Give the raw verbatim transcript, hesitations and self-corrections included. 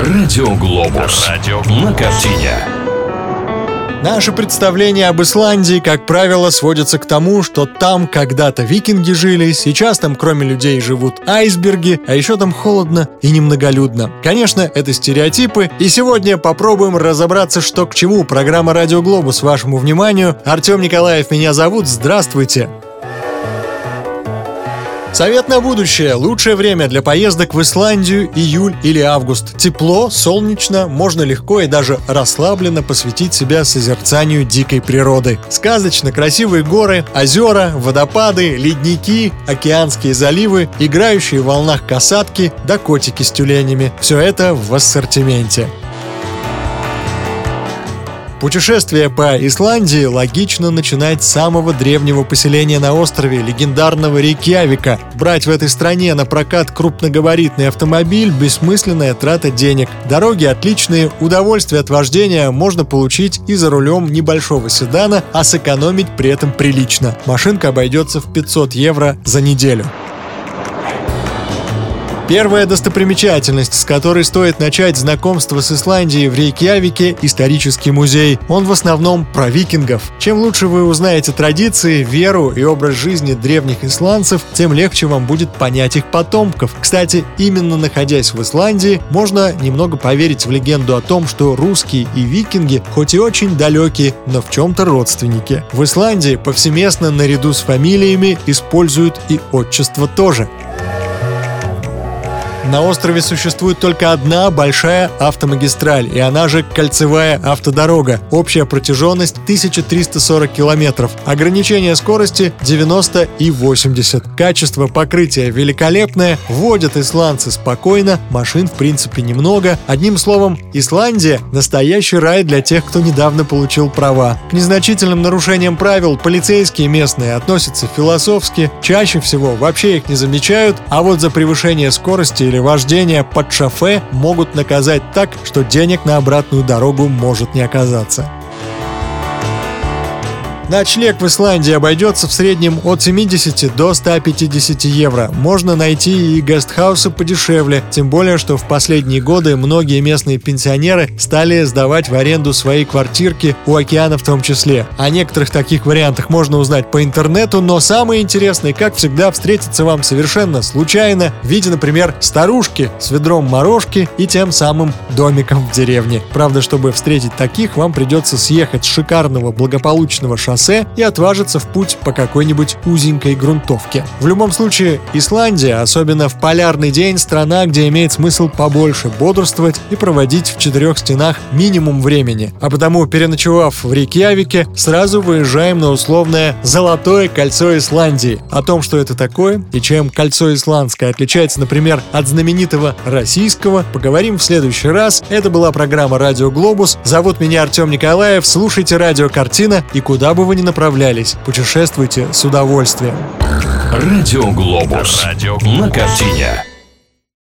Радио Глобус. На картине. Наше представление об Исландии, как правило, сводится к тому, что там когда-то викинги жили, сейчас там кроме людей живут айсберги, а еще там холодно и немноголюдно. Конечно, это стереотипы, и сегодня попробуем разобраться, что к чему. Программа «Радио Глобус» вашему вниманию. Артем Николаев меня зовут, здравствуйте! Совет на будущее. Лучшее время для поездок в Исландию – июль или август. Тепло, солнечно, можно легко и даже расслабленно посвятить себя созерцанию дикой природы. Сказочно красивые горы, озера, водопады, ледники, океанские заливы, играющие в волнах касатки да котики с тюленями. Все это в ассортименте. Путешествие по Исландии логично начинать с самого древнего поселения на острове, легендарного Рейкьявика. Брать в этой стране на прокат крупногабаритный автомобиль – бессмысленная трата денег. Дороги отличные, удовольствие от вождения можно получить и за рулем небольшого седана, а сэкономить при этом прилично. Машинка обойдется в пятьсот евро за неделю. Первая достопримечательность, с которой стоит начать знакомство с Исландией в Рейкьявике – исторический музей. Он в основном про викингов. Чем лучше вы узнаете традиции, веру и образ жизни древних исландцев, тем легче вам будет понять их потомков. Кстати, именно находясь в Исландии, можно немного поверить в легенду о том, что русские и викинги, хоть и очень далекие, но в чем-то родственники. В Исландии повсеместно наряду с фамилиями используют и отчество тоже. На острове существует только одна большая автомагистраль, и она же кольцевая автодорога. Общая протяженность тысяча триста сорок километров. Ограничение скорости девяносто и восемьдесят. Качество покрытия великолепное, водят исландцы спокойно, машин в принципе немного. Одним словом, Исландия – настоящий рай для тех, кто недавно получил права. К незначительным нарушениям правил полицейские местные относятся философски, чаще всего вообще их не замечают, а вот за превышение скорости или вождение под шофе могут наказать так, что денег на обратную дорогу может не оказаться. Ночлег в Исландии обойдется в среднем от семидесяти до ста пятидесяти евро. Можно найти и гестхаусы подешевле, тем более, что в последние годы многие местные пенсионеры стали сдавать в аренду свои квартирки у океана в том числе. О некоторых таких вариантах можно узнать по интернету, но самое интересное, как всегда, встретится вам совершенно случайно в виде, например, старушки с ведром морожки и тем самым домиком в деревне. Правда, чтобы встретить таких, вам придется съехать с шикарного благополучного шоссе и отважиться в путь по какой-нибудь узенькой грунтовке. В любом случае, Исландия, особенно в полярный день, страна, где имеет смысл побольше бодрствовать и проводить в четырех стенах минимум времени. А потому, переночевав в Рейкьявике, сразу выезжаем на условное «Золотое кольцо Исландии». О том, что это такое и чем кольцо исландское отличается, например, от знаменитого российского, поговорим в следующий раз. Это была программа «Радио Глобус». Зовут меня Артем Николаев. Слушайте «Радио Картина» и куда бы вы ни направлялись, путешествуйте с удовольствием. Радио Глобус. На картине.